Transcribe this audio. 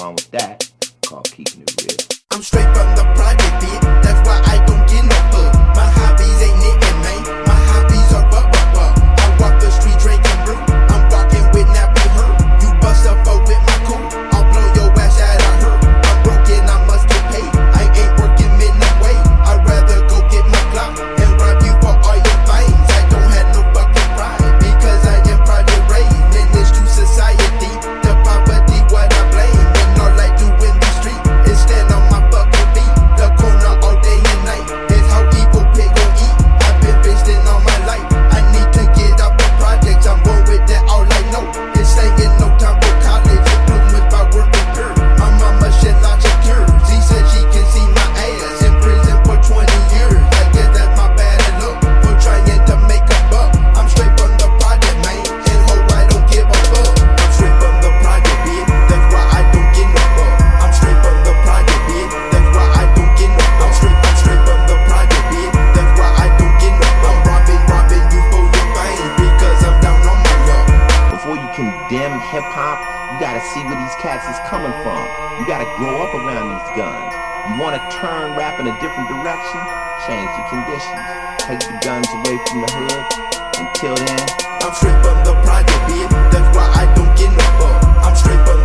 wrong with that. Called keeping it real. I'm straight from the project, bitch. That's why I don't get no fuck. My hobbies ain't knitting, man. My hobbies are buck. I walk the street drinking brew. I'm walking with nappy hurt. You bust up with my cool. I'll blow your ass out of her. I'm broken, I must get paid. I ain't working midnight way. I'd rather go get my Glock and rob you for all your things. I don't have no fucking pride because I am project raised. Menace to society, the poverty what I blame. And all I do in the street is stand on my fucking feet. The corner all day and night is how evil pig gon' eat. I've been visiting all my life. I need to get out the projects. I'm born with that. All I know is staying no time for college. It bloom with my working pure. My mama shed lots of tears. She said she can see my ass in prison for 20 years. I guess that's my bad luck for trying to make a buck. I'm straight from the project, man, and hope I don't give a fuck. I'm straight from the project, bitch. That's why I don't get no fuck. I'm straight from the project, bitch. That's why I don't get no fuck. I'm straight from the project, bitch. That's why I don't get no fuck. I'm robbing you for your fame because I'm down on my luck. Before you condemn hip-hop, you gotta see where these cats is coming from. You gotta grow up around these guns. You wanna turn rap in a different direction? Change the conditions. Take the guns away from the hood. Until then, I'm straight from the project, bitch. That's why I don't get no fuck. I'm straight from